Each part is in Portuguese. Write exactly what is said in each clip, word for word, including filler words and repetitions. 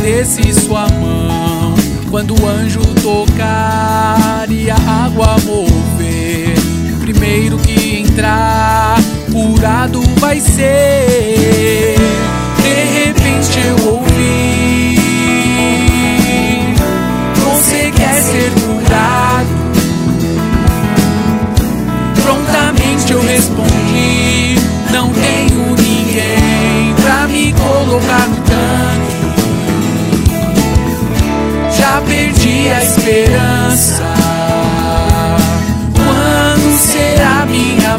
estendesse sua mão, quando o anjo tocar e a água mover, o primeiro que entrar, curado vai ser. De repente eu ouvi: você quer ser curado? Prontamente eu respondi: não tenho ninguém pra me colocar no tanque. Já perdi a esperança. Quando será minha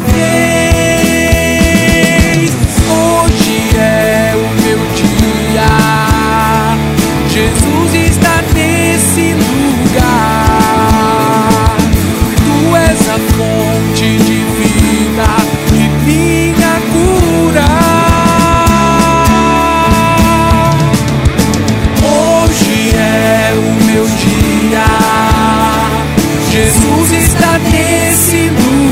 vez? Hoje é o meu dia. Jesus está nesse lugar. Tu és a fonte de vida e minha cura. Hoje é o meu dia. Jesus está nesse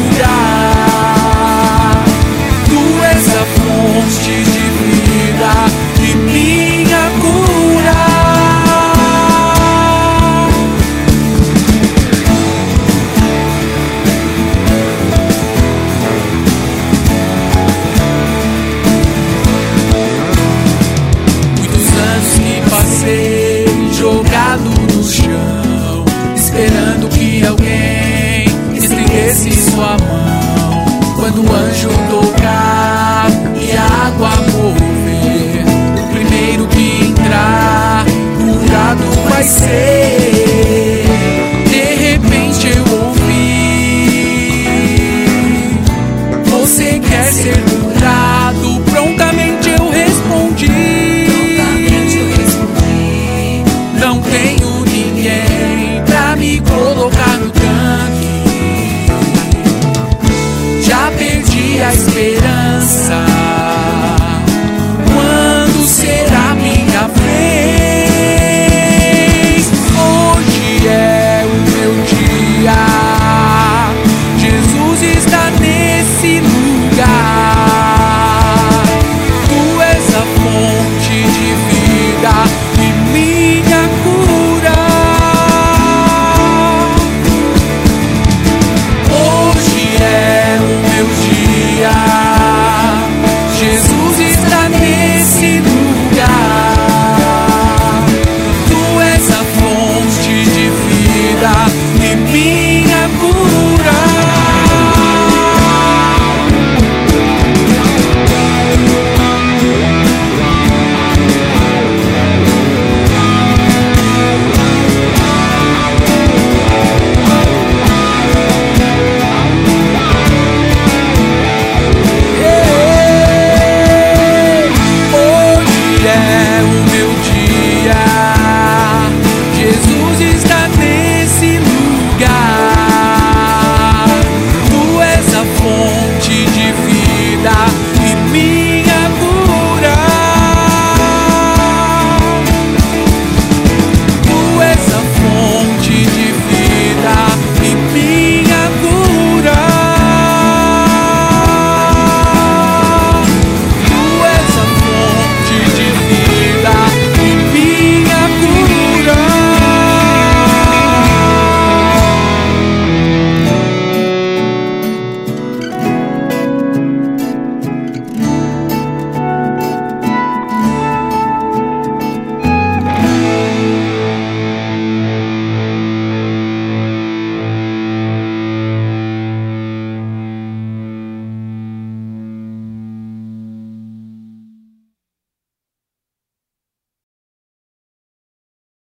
lugar. Tu és a fonte de vida e minha cura. Muitos anos que passei jogado no chão, esperando que alguém estendesse sua mão, quando o anjo tocar e a água mover, o primeiro que entrar, curado vai ser. De repente eu ouvi: você quer ser curado? Prontamente eu respondi: não tenho ninguém pra me colocar no tanque. Já perdi a esperança.